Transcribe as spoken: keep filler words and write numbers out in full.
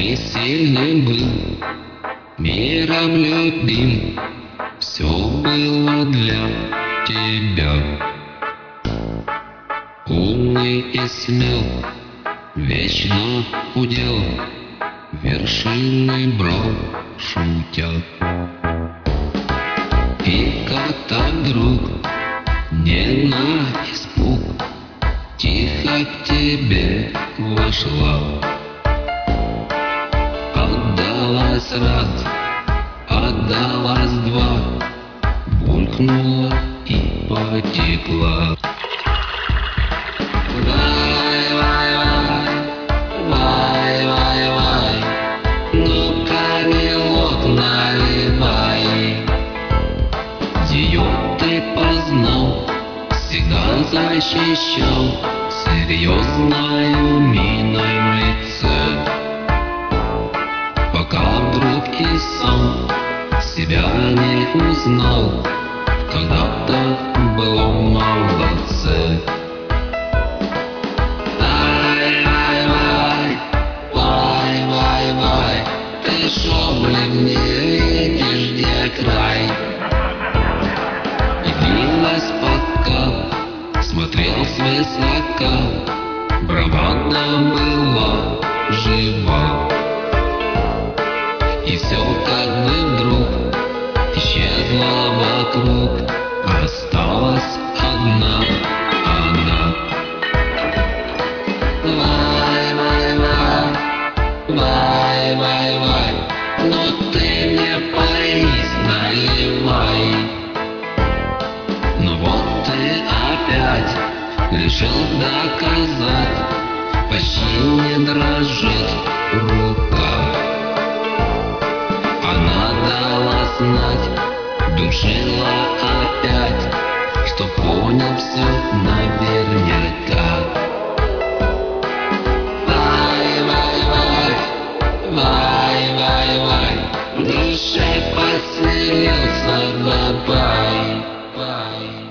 Ты сильный был, миром любим, все было для тебя. Умный и смел, вечно удел, вершины брал, шутя. И как-то вдруг, не на испуг, тихо к тебе вошла. Отдалась раз, отдалась два, булькнула и потекла. Вай, вай, вай, вай, вай, вай, ну-ка, мелок наливай. Ее ты познал, всегда защищал серьезною миной в лице. Пока вдруг и сам себя не узнал, когда-то было молодце. Ай-вай-вай, вай-вай-вай, ты шо, блин, не видишь, где край? Явилась пока, смотрел свысока, бравада была жива. И все как бы вдруг исчезла вокруг, осталась одна она. Вай, вай, вай, вай, вай, вай, ну ты мне поись наливай. Ну вот ты опять решил доказать, почти не дрожит рука. Она дала знать, душила опять, что понял все наверняка. Вай, вай, вай, вай, вай, вай, в душе поселился бабай.